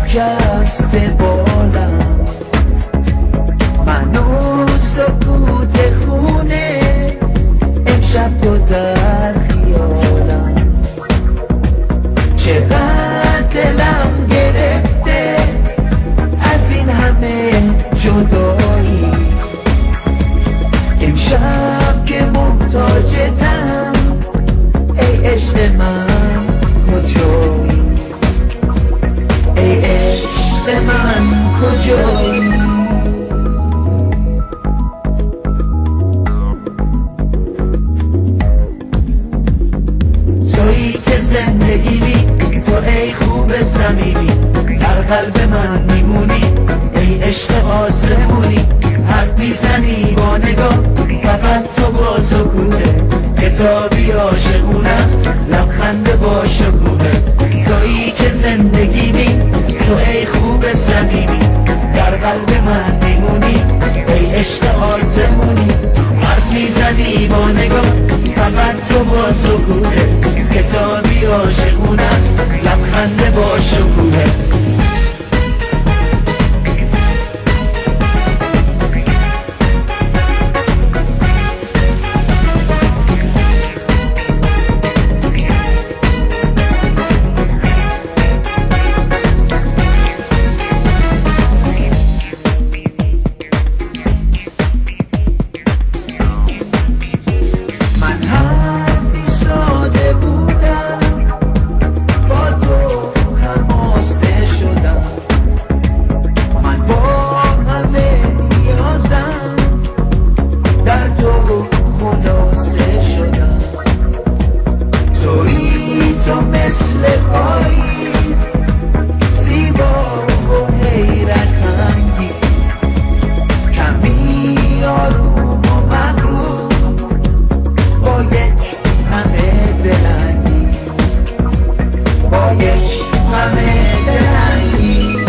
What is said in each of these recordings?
شکست بالم، من و سکوت خونه امشب تو در خیالم. چقدر دلم گرفته از این همه جدایی، امشب که محتاجتم ای عشق من کجایی، ای عشق من کجایی. تویی که زندگی تو ای خوب صمیمی، در قلب من میمونی ای عشق آسمونی. حرف میزنی با نگاه فقط تو با سکوته، کتابی عاشقون است لبخند با شکوه. تویی که زندگی تو ای خوب صمیمی، در قلب من میمونی ای عشق آسمونی. حرف میزنی با نگاه فقط تو با سکوته، کتابی عاشقون است لبخند با شکوه. تو مثل پاییز زیبا و حیرت انگیز، کمی آروم و مغرور با یک همه دلنگیز، با یک همه دلنگیز.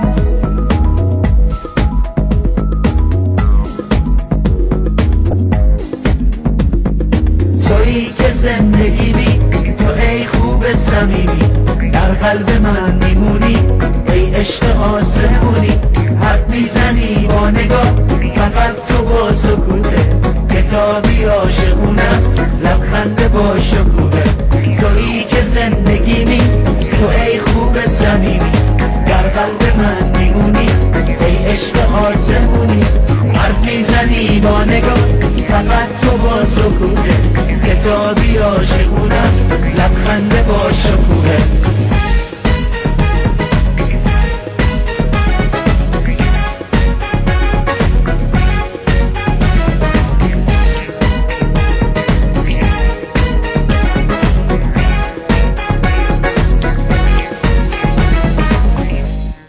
تویی که زندگی تو ای خوب صمیمی، در قلب من میمونی ای عشق آسمونی. حرف میزنی با نگاه فقط تو با سکوته، کتابی عاشقون است لبخند با شکوه. تویی که زندگی تو ای خوب صمیمی، در قلب من میمونی ای عشق آسمونی. حرف میزنی با نگاه فقط تو با سکوته، کتابی عاشقون است لبخند با شکوه.